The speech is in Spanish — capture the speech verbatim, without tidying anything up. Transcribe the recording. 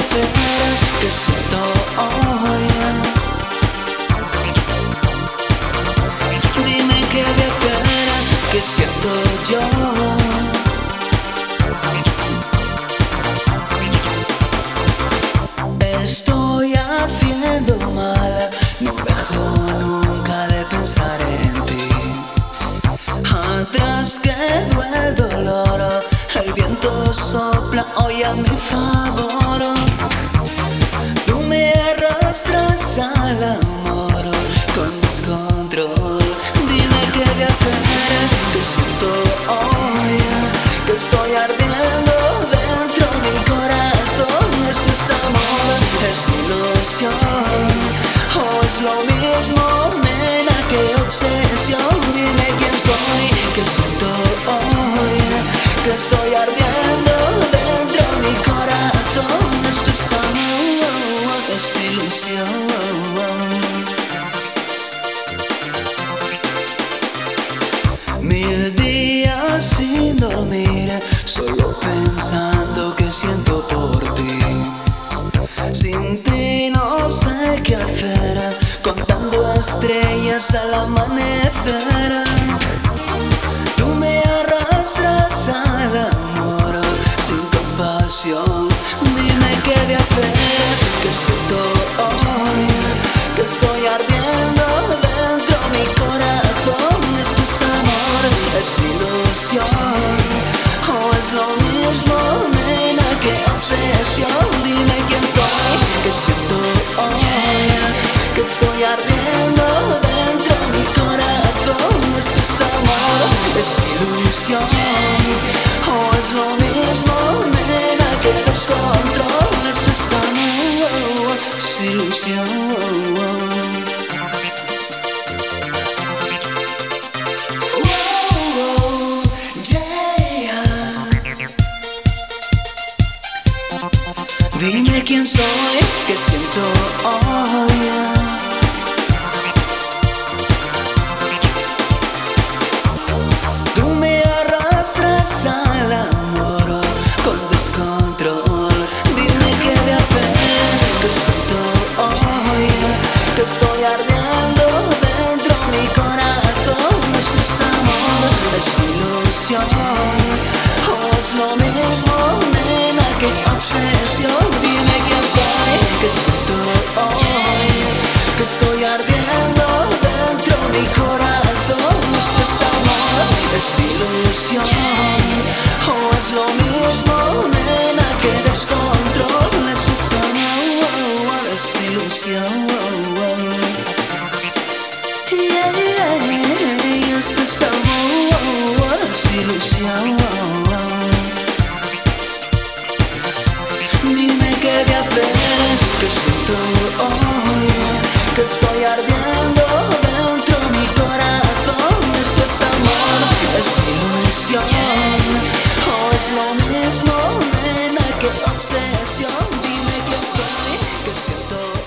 hacer? ¿Qué siento hoy? Dime qué de hacer, ¿qué siento yo? Estoy haciendo mal, no dejo nunca de pensar en ti. Atrás quedó el dolor, el viento sopla hoy a mi favor. Tú me arrastras al amor con descontrol. Dime qué de hacer, que siento hoy, que estoy ardiendo dentro de mi corazón. Esto es amor, es ilusión, o es lo mismo, nena, que obsesión. Dime quién soy, que siento hoy, que estoy ardiendo dentro de mi corazón. Esto es amor, es ilusión. Mil días sin dormir, solo pensando que siento por ti. Sin ti no sé qué hacer, contando estrellas al amanecer. Tú me arrastras al amor sin compasión. Dime qué de hacer, que siento hoy, que estoy ardiendo dentro de mi corazón. Esto es amor, es ilusión, o es lo mismo, nena, que obsesión. Dime quién soy, que siento hoy, que estoy ardiendo dentro de mi corazón. Esto es amor, es ilusión, o es lo mismo, nena, que descontrol. Esto es amor, es ilusión. Dime quién soy, que siento hoy. Tú me arrastras al amor con descontrol. Dime qué de hacer, que siento hoy, que estoy ardiendo dentro de mi corazón. Esto es amor, es ilusión, o es lo mismo, nena, que obsesión. Dime quién soy, que siento hoy, que estoy ardiendo dentro de mi corazón. Esto es amor, es ilusión, o es lo mismo, nena, que descontrol. Esto es amor, es ilusión. Yeah, yeah, esto es amor, es ilusión. Dime qué de hacer, que siento hoy, que estoy ardiendo dentro de mi corazón. Esto es amor, es ilusión, o es lo mismo, nena, que obsesión. Dime quién soy, que siento